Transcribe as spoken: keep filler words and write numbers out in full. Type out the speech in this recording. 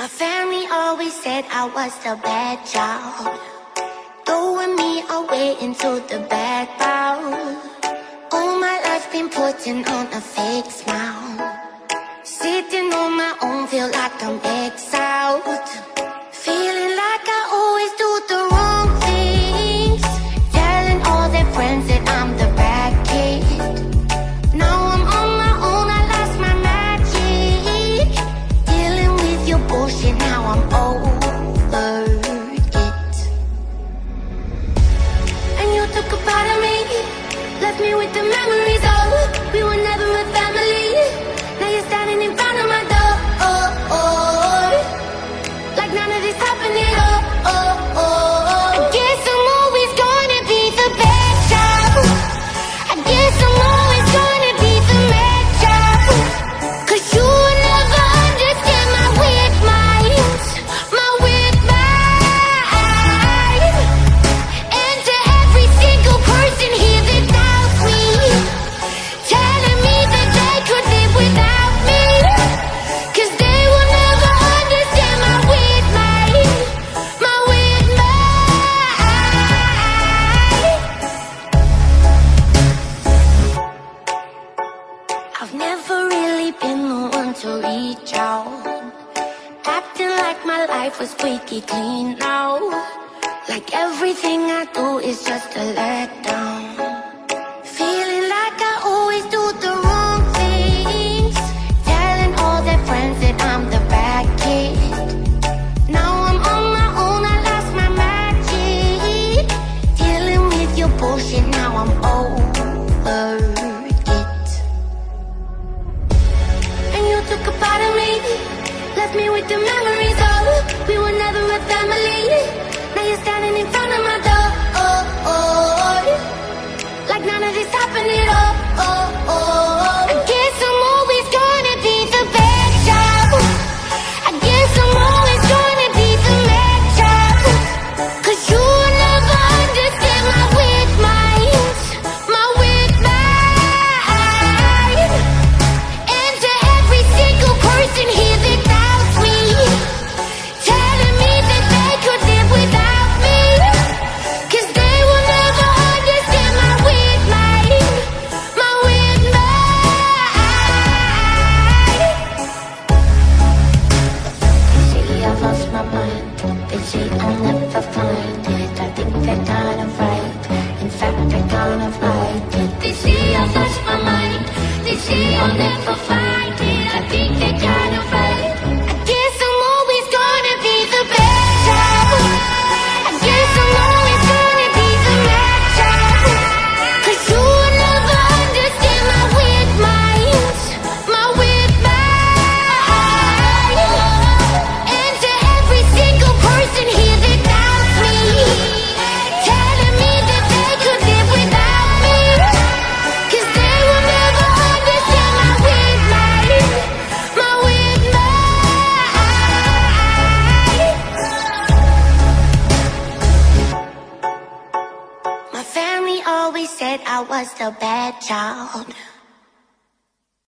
My family always said I was the bad child, throwing me away into the background. All my life been putting on a fake smile, sitting on my own, feel like I'm exiled, feeling like I always do the wrong things, telling all their friends that I'm the bad kid. Now I'm on my own, I lost my magic, dealing with your bullshit, now I'm over it. And you took a part of me, left me with the memories of we were never a family. Now you're standing in front of my door, oh, oh, like none of this happened at all. Oh, oh, I guess I'm always gonna be the bad child. I guess I'm always gonna be the mad child, 'cause you will never understand my weird mind, my weird mind. And to every single person here that doubts me, telling me that they could live without me, 'cause they will never understand my weird mind, my weird mind. I've never really been the one to reach out, acting like my life was squeaky clean now, like everything I do is just a letdown, feeling like I always do the wrong things, telling all their friends that I'm the bad kid. Now I'm on my own, I lost my magic, dealing with your bullshit, now I'm over it. And you took a part of me, left me with the memories of we were never a family. Now you're standing in front of my door, oh, oh, like none of this happened at all. Oh, oh, I guess I'm always gonna be the bad child. I guess I'm always gonna be the mad child, 'cause you will never understand my weird mind, my weird mind. And to every single person here that doubts me, telling me that they could live without me, 'cause they will never understand my weird mind, my weird mind. They say I've lost my mind, they say I'll never find it. I think they're kind of right, in fact they're kind of right. They say I've lost my mind, they say I'll never find it. I think they're kind of right. I guess I'm always gonna be the bad child. I guess I'm always gonna be the mad child, 'cause you will never understand my weird mind, my weird mind. And to every single person here that doubts me, telling me that they could live without me, 'cause they will never understand my weird mind, my weird mind. My family always said I was the bad child,